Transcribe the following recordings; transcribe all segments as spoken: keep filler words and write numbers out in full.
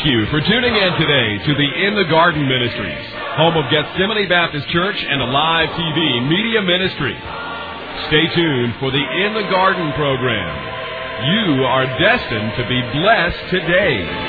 you for tuning in today to the In the Garden Ministries, home of Gethsemane Baptist Church and a live T V media ministry. Stay tuned for the In the Garden program. You are destined to be blessed today.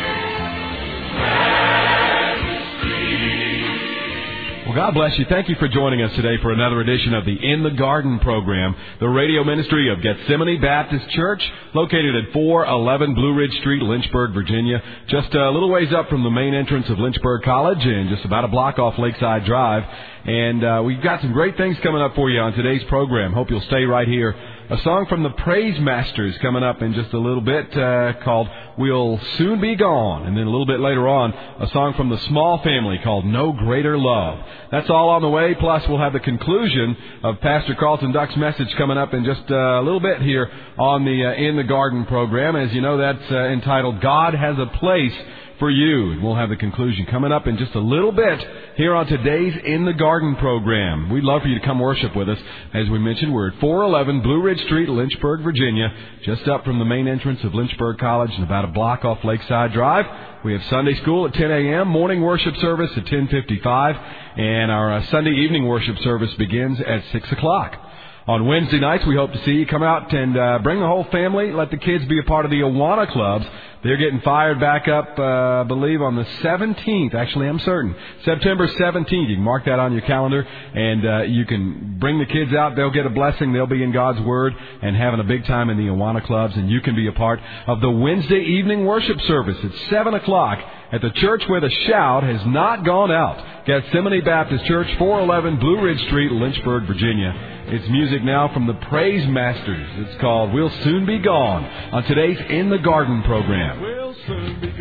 Well, God bless you. Thank you for joining us today for another edition of the In the Garden program, the radio ministry of Gethsemane Baptist Church, located at four eleven Blue Ridge Street, Lynchburg, Virginia, just a little ways up from the main entrance of Lynchburg College and just about a block off Lakeside Drive. And uh, we've got some great things coming up for you on today's program. Hope you'll stay right here. A song from the Praise Masters coming up in just a little bit uh, called We'll Soon Be Gone. And then a little bit later on, a song from the Small Family called No Greater Love. That's all on the way. Plus, we'll have the conclusion of Pastor Carlton Duck's message coming up in just uh, a little bit here on the uh, In the Garden program. As you know, that's uh, entitled God Has a Place for You. And we'll have the conclusion coming up in just a little bit here on today's In the Garden program. We'd love for you to come worship with us. As we mentioned, we're at four eleven Blue Ridge Street, Lynchburg, Virginia, just up from the main entrance of Lynchburg College and about a block off Lakeside Drive. We have Sunday school at ten a.m., morning worship service at ten fifty-five, and our uh, Sunday evening worship service begins at six o'clock. On Wednesday nights, we hope to see you come out and uh, bring the whole family. Let the kids be a part of the Awana clubs. They're getting fired back up, uh, I believe, on the seventeenth. Actually, I'm certain. September seventeenth. You can mark that on your calendar, and uh, you can bring the kids out. They'll get a blessing. They'll be in God's Word and having a big time in the Awana clubs, and you can be a part of the Wednesday evening worship service at seven o'clock at the church where the shout has not gone out. Gethsemane Baptist Church, four eleven Blue Ridge Street, Lynchburg, Virginia. It's music now from the Praise Masters. It's called We'll Soon Be Gone on today's In the Garden program. We'll soon be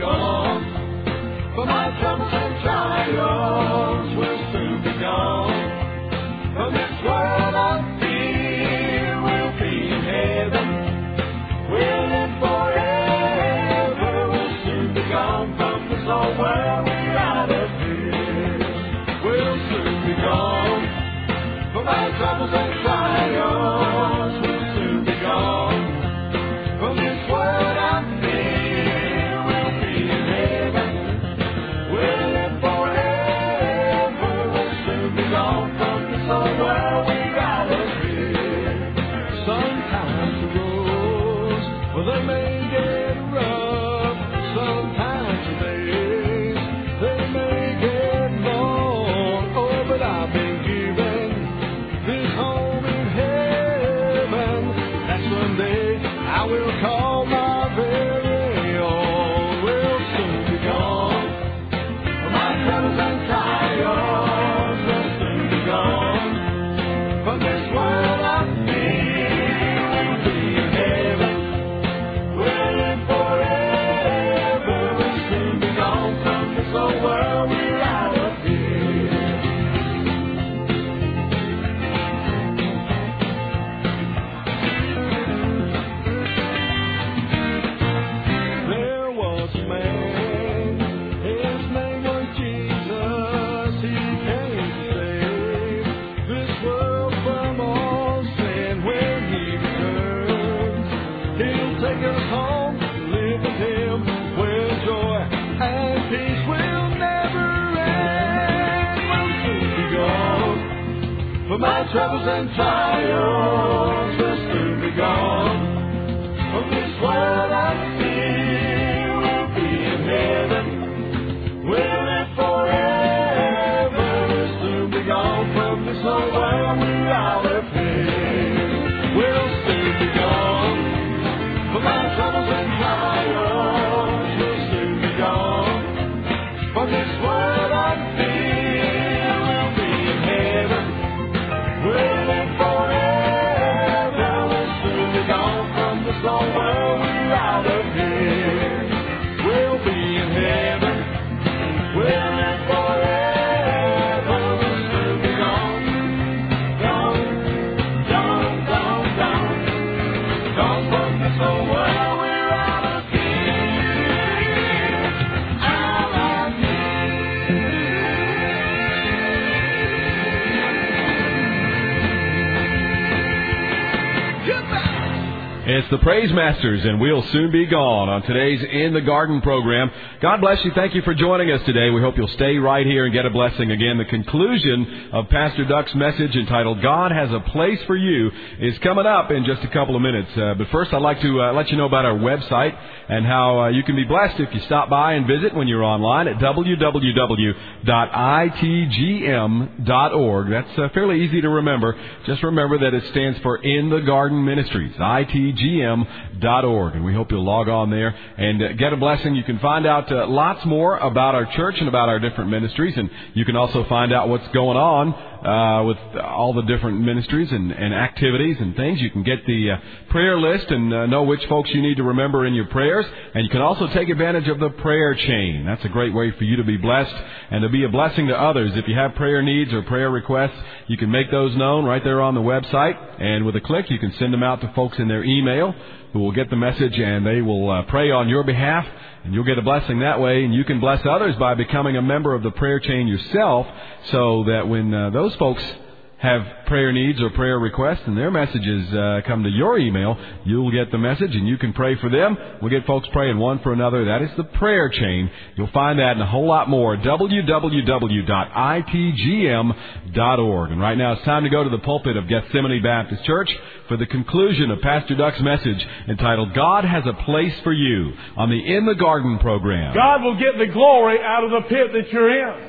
gone, for my troubles and trials will soon be gone. From this world of fear, we'll be in heaven. We'll live forever. We'll soon be gone from this old world. We're out of here. We'll soon be gone, for my troubles and trials will soon be gone. From this world of fear, we'll be in heaven. We'll live forever. We'll soon be gone from this old world. We're out of here. Sometimes the roads, well, they may get rough. Sometimes the days, they may get long. Oh, but I've been given this home in heaven. That's one day I will call my very own. We'll soon be gone. My troubles and trials will soon be gone. From this world of fear, we'll be in heaven. We'll live forever. We'll soon be gone from this old world. We're out of here. There was a man, his name was Jesus. He came to save this world from all sin. When he returns, he'll take us home to live with him, where joy and peace will never end. We'll soon be gone, for my troubles and trials will soon be gone. From this world of fear, we'll be in heaven. We'll live forever. We'll soon be gone from this old world. We're out of here. We'll soon be gone. For my troubles and trials will soon be gone. From this world of fear, we'll be in heaven. We'll live forever. We'll soon be gone from this old world. We're out of here. We'll be in heaven. We'll live forever. We'll soon be gone. Gone, gone, gone, gone. Gone from this old world. We're out of here. Out of here. It's the Praise Masters, and we'll soon be gone on today's In the Garden program. God bless you. Thank you for joining us today. We hope you'll stay right here and get a blessing again. The conclusion of Pastor Duck's message entitled, God Has a Place for You, is coming up in just a couple of minutes. Uh, but first, I'd like to uh, let you know about our website and how uh, you can be blessed if you stop by and visit when you're online at w w w dot i t g m dot org. That's uh, fairly easy to remember. Just remember that it stands for In the Garden Ministries, I T G M dot org. And we hope you'll log on there and uh, get a blessing. You can find out uh, lots more about our church and about our different ministries. And you can also find out what's going on uh, with all the different ministries and, and activities and things. You can get the uh, prayer list and uh, know which folks you need to remember in your prayers. And you can also take advantage of the prayer chain. That's a great way for you to be blessed and to be a blessing to others. If you have prayer needs or prayer requests, you can make those known right there on the website. And with a click, you can send them out to folks in their email who will get the message, and they will uh, pray on your behalf. And you'll get a blessing that way, and you can bless others by becoming a member of the prayer chain yourself, so that when uh, those folks have prayer needs or prayer requests and their messages uh, come to your email, you'll get the message and you can pray for them. We'll get folks praying one for another. That is the prayer chain. You'll find that and a whole lot more at w w w dot i t g m dot org. And right now it's time to go to the pulpit of Gethsemane Baptist Church for the conclusion of Pastor Duck's message entitled, God Has a Place for You, on the In the Garden program. God will get the glory out of the pit that you're in.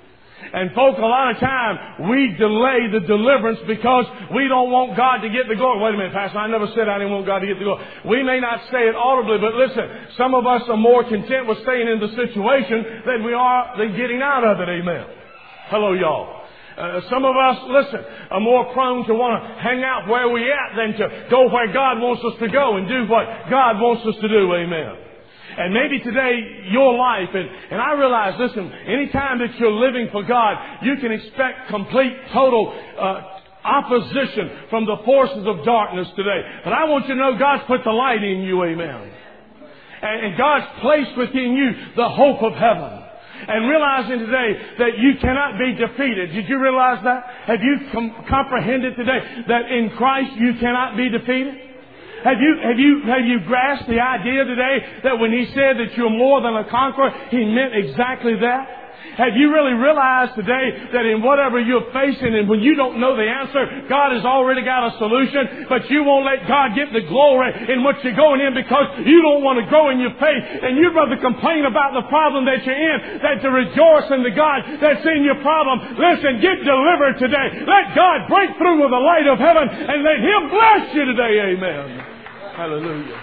And folk, a lot of time, we delay the deliverance because we don't want God to get the glory. Wait a minute, Pastor, I never said I didn't want God to get the glory. We may not say it audibly, but listen, some of us are more content with staying in the situation than we are than getting out of it. Amen. Hello, y'all. Uh, some of us, listen, are more prone to want to hang out where we at than to go where God wants us to go and do what God wants us to do. Amen. And maybe today, your life, and, and I realize, listen, anytime that you're living for God, you can expect complete, total uh, opposition from the forces of darkness today. But I want you to know God's put the light in you, amen. And, and God's placed within you the hope of heaven. And realizing today that you cannot be defeated. Did you realize that? Have you com- comprehended today that in Christ you cannot be defeated? Have you, have you, have you grasped the idea today that when He said that you're more than a conqueror, He meant exactly that? Have you really realized today that in whatever you're facing and when you don't know the answer, God has already got a solution, but you won't let God get the glory in what you're going in because you don't want to grow in your faith and you'd rather complain about the problem that you're in than to rejoice in the God that's in your problem. Listen, get delivered today. Let God break through with the light of heaven and let Him bless you today. Amen. Hallelujah.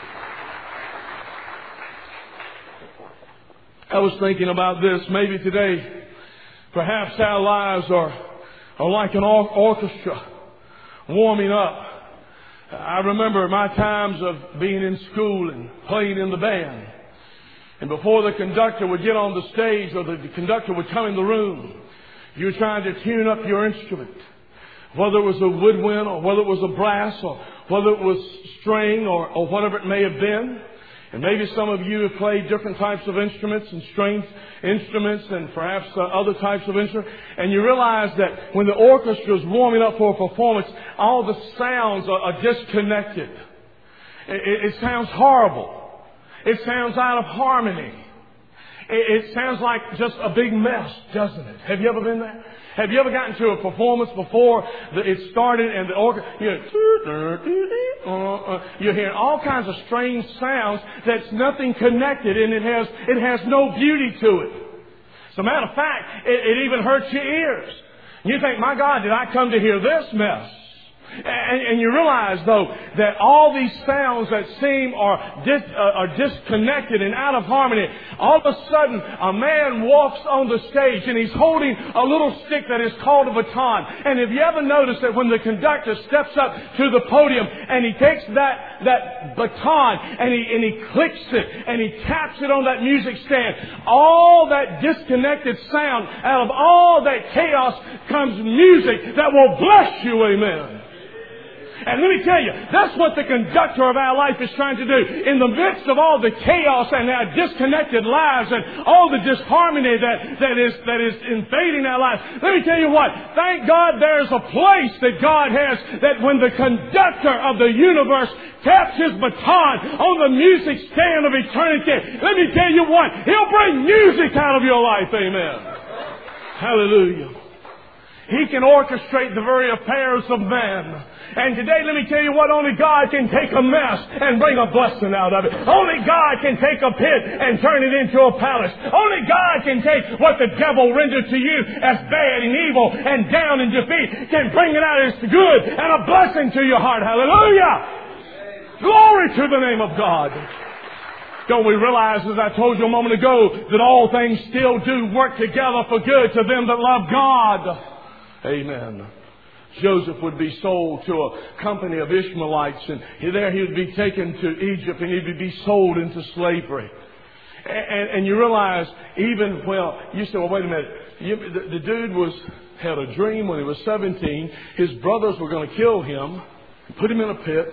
I was thinking about this. Maybe today, perhaps our lives are, are like an or- orchestra warming up. I remember my times of being in school and playing in the band. And before the conductor would get on the stage or the conductor would come in the room, you were trying to tune up your instrument. Whether it was a woodwind or whether it was a brass or whether it was string or, or whatever it may have been. And maybe some of you have played different types of instruments and string instruments and perhaps uh, other types of instruments. And you realize that when the orchestra is warming up for a performance, all the sounds are, are disconnected. It, it sounds horrible. It sounds out of harmony. It, it sounds like just a big mess, doesn't it? Have you ever been there? Have you ever gotten to a performance before the, it started and the orchestra, you know, you're hearing all kinds of strange sounds that's nothing connected and it has, it has no beauty to it. As a matter of fact, it, it even hurts your ears. You think, my God, did I come to hear this mess? And, and you realize, though, that all these sounds that seem are, dis, uh, are disconnected and out of harmony, all of a sudden a man walks on the stage and he's holding a little stick that is called a baton. And have you ever noticed that when the conductor steps up to the podium and he takes that, that baton and he, and he clicks it and he taps it on that music stand, all that disconnected sound, out of all that chaos comes music that will bless you, amen. And let me tell you, that's what the conductor of our life is trying to do. In the midst of all the chaos and our disconnected lives and all the disharmony that, that is that is invading our lives, let me tell you what, thank God there's a place that God has that when the conductor of the universe taps his baton on the music stand of eternity, let me tell you what, He'll bring music out of your life. Amen. Hallelujah. He can orchestrate the very affairs of man. And today, let me tell you what, only God can take a mess and bring a blessing out of it. Only God can take a pit and turn it into a palace. Only God can take what the devil rendered to you as bad and evil and down and defeat, can bring it out as good and a blessing to your heart. Hallelujah! Glory to the name of God. Don't we realize, as I told you a moment ago, that all things still do work together for good to them that love God? Amen. Joseph would be sold to a company of Ishmaelites, and there he would be taken to Egypt, and he would be sold into slavery. And, and you realize, even, well, you say, well, wait a minute. You, the, the dude was had a dream when he was seventeen. His brothers were going to kill him, put him in a pit.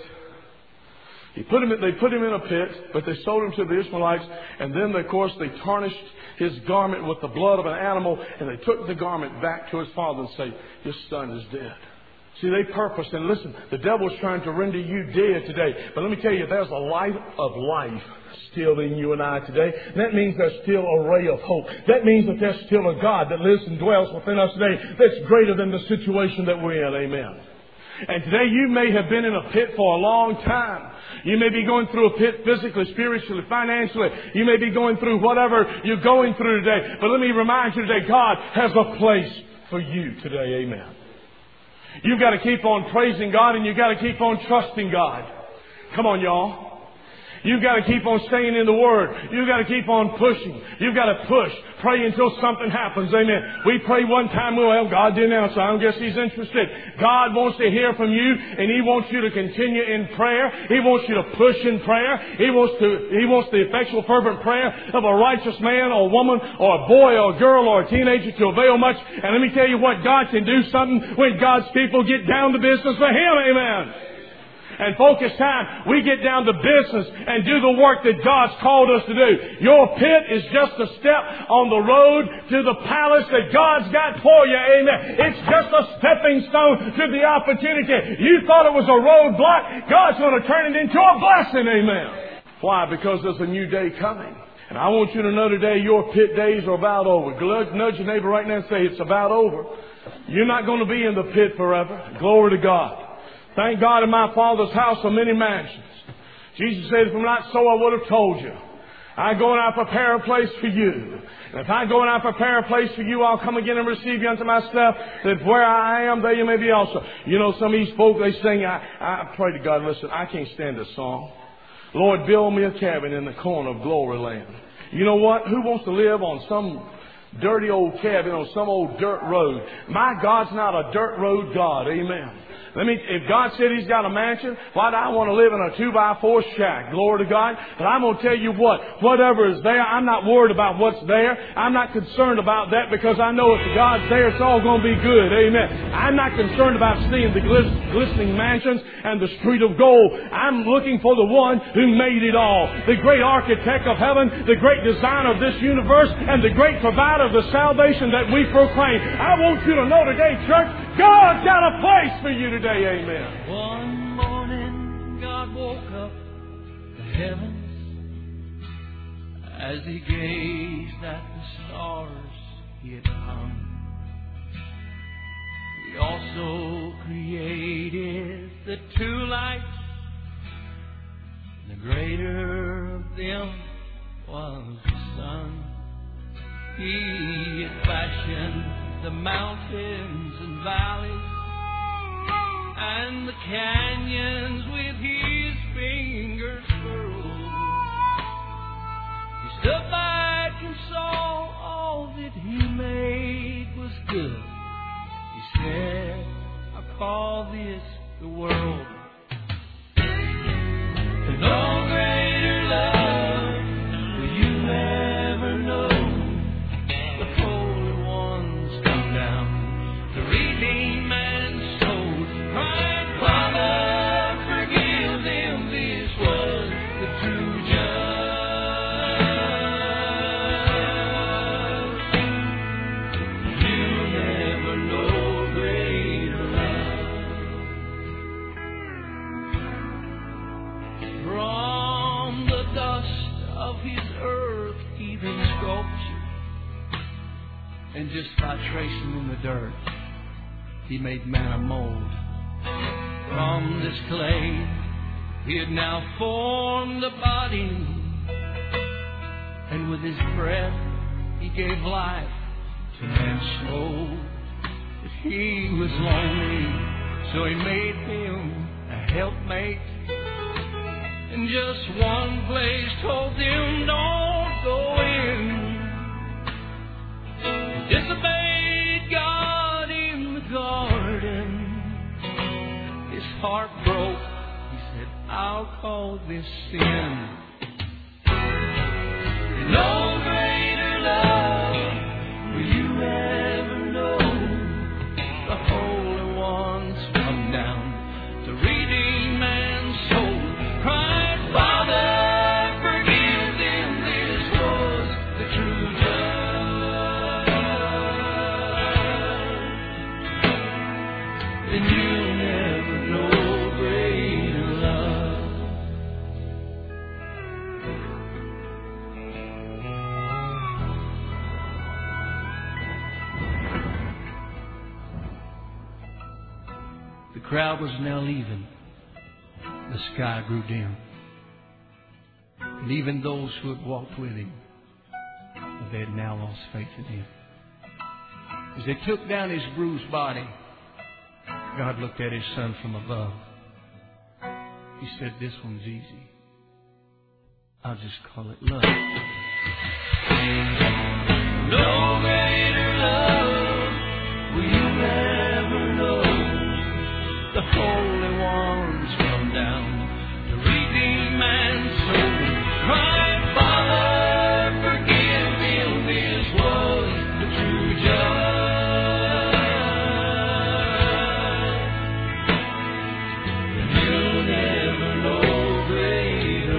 He put him. They put him in a pit, but they sold him to the Ishmaelites, and then, of course, they tarnished his garment with the blood of an animal, and they took the garment back to his father and say, "Your son is dead." See, they purposed, and listen, the devil's trying to render you dead today. But let me tell you, there's a light of life still in you and I today. That means there's still a ray of hope. That means that there's still a God that lives and dwells within us today that's greater than the situation that we're in. Amen. And today you may have been in a pit for a long time. You may be going through a pit physically, spiritually, financially. You may be going through whatever you're going through today. But let me remind you today, God has a place for you today. Amen. You've got to keep on praising God, and you've got to keep on trusting God. Come on, y'all. You've got to keep on staying in the Word. You've got to keep on pushing. You've got to push. Pray until something happens. Amen. We prayed one time, well, God didn't answer. I don't guess He's interested. God wants to hear from you, and He wants you to continue in prayer. He wants you to push in prayer. He wants to. He wants the effectual, fervent prayer of a righteous man or woman or a boy or a girl or a teenager to avail much. And let me tell you what, God can do something when God's people get down to business for Him. Amen. And folks, it's time we get down to business and do the work that God's called us to do. Your pit is just a step on the road to the palace that God's got for you. Amen. It's just a stepping stone to the opportunity. You thought it was a roadblock. God's going to turn it into a blessing. Amen. Why? Because there's a new day coming. And I want you to know today your pit days are about over. Nudge your neighbor right now and say, it's about over. You're not going to be in the pit forever. Glory to God. Thank God in my Father's house are many mansions. Jesus said, if I'm not so, I would have told you. I go and I prepare a place for you. And if I go and I prepare a place for you, I'll come again and receive you unto myself, that where I am, there you may be also. You know, some of these folk, they sing, I, I pray to God, listen, I can't stand this song. Lord, build me a cabin in the corner of glory land. You know what? Who wants to live on some dirty old cabin on some old dirt road? My God's not a dirt road God. Amen. Let me, if God said He's got a mansion, why do I want to live in a two by four shack? Glory to God. But I'm going to tell you what, whatever is there, I'm not worried about what's there. I'm not concerned about that, because I know if God's there, it's all going to be good. Amen. I'm not concerned about seeing the glistening mansions and the street of gold. I'm looking for the one who made it all. The great architect of heaven, the great designer of this universe, and the great provider of the salvation that we proclaim. I want you to know today, church, God's got a place for you today. Amen. One morning God woke up the heavens as He gazed at the stars He had hung. He also created the two lights. The greater of them was the sun. He had fashioned the mountains and valleys and the canyons with His fingers furled. He stood back and saw all that He made was good. He said, I call this the world. And no greater love will you ever know. The Holy One's come down to redeem man's soul. Crying, Father, forgive them. This was the true judge. You'll never know greater love. And just by tracing in the dirt, he made man a mold. From this clay, he had now formed a body. And with his breath, he gave life to man's soul. But he was lonely, so he made him a helpmate. And just one place told him, don't go in. He disobeyed God in the garden. His heart broke. He said, I'll call this sin. No greater love will you ever know. The Holy One's come down to redeem man's soul. Cried, Father, forgive them. This was the true judge. And you'll never know greater love. The crowd was now leaving. The sky grew dim. And even those who had walked with him, they had now lost faith in him. As they took down his bruised body, God looked at his son from above. He said, this one's easy. I'll just call it love. No greater love will you ever know. The Holy One's come down to redeem man's soul. Cry, Father, forgive him. This was the true judge. And you'll never know greater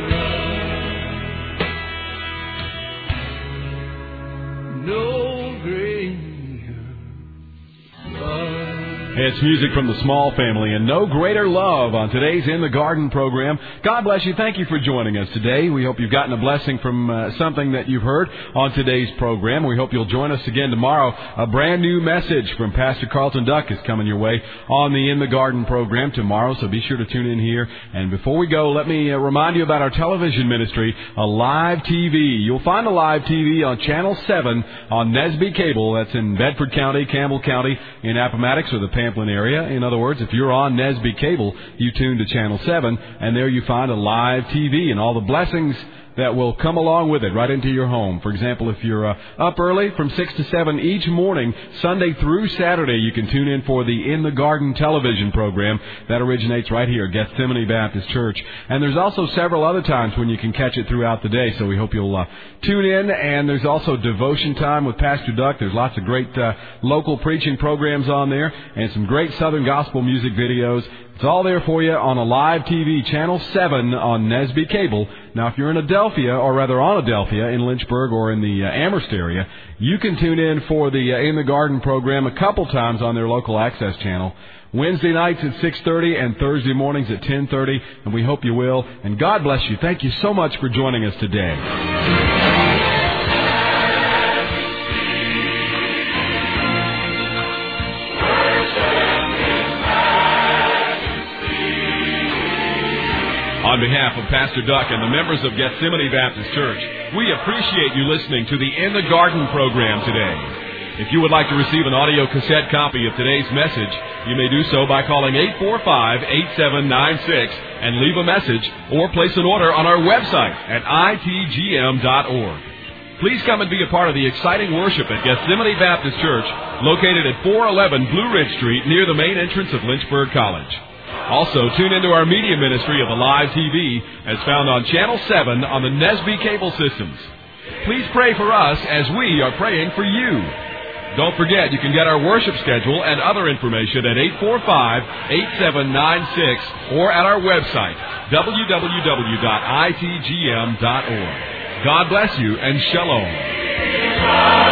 love. No greater love. It's music from the Small Family and No Greater Love on today's In the Garden program. God bless you. Thank you for joining us today. We hope you've gotten a blessing from uh, something that you've heard on today's program. We hope you'll join us again tomorrow. A brand new message from Pastor Carlton Duck is coming your way on the In the Garden program tomorrow, so be sure to tune in here. And before we go, let me uh, remind you about our television ministry, a live T V. You'll find a live T V on Channel seven on Nesby Cable. That's in Bedford County, Campbell County, in Appomattox or the Pamplin area. In other words, if you're on Nesby Cable, you tune to Channel seven, and there you find a live T V and all the blessings that will come along with it right into your home. For example, if you're uh, up early from six to seven each morning, Sunday through Saturday, you can tune in for the In the Garden television program that originates right here at Gethsemane Baptist Church. And there's also several other times when you can catch it throughout the day, so we hope you'll uh, tune in. And there's also devotion time with Pastor Duck. There's lots of great uh, local preaching programs on there and some great Southern gospel music videos. It's all there for you on a live T V, Channel seven on Nesby Cable. Now, if you're in Adelphia, or rather on Adelphia, in Lynchburg or in the uh, Amherst area, you can tune in for the uh, In the Garden program a couple times on their local access channel. Wednesday nights at six thirty and Thursday mornings at ten thirty, and we hope you will. And God bless you. Thank you so much for joining us today. On behalf of Pastor Duck and the members of Gethsemane Baptist Church, we appreciate you listening to the In the Garden program today. If you would like to receive an audio cassette copy of today's message, you may do so by calling eight four five, eight seven nine six and leave a message, or place an order on our website at I T G M dot org. Please come and be a part of the exciting worship at Gethsemane Baptist Church, located at four eleven Blue Ridge Street near the main entrance of Lynchburg College. Also, tune into our media ministry of the live T V as found on Channel seven on the Nesby Cable Systems. Please pray for us as we are praying for you. Don't forget, you can get our worship schedule and other information at eight four five, eight seven nine six or at our website, w w w dot I T G M dot org. God bless you and shalom.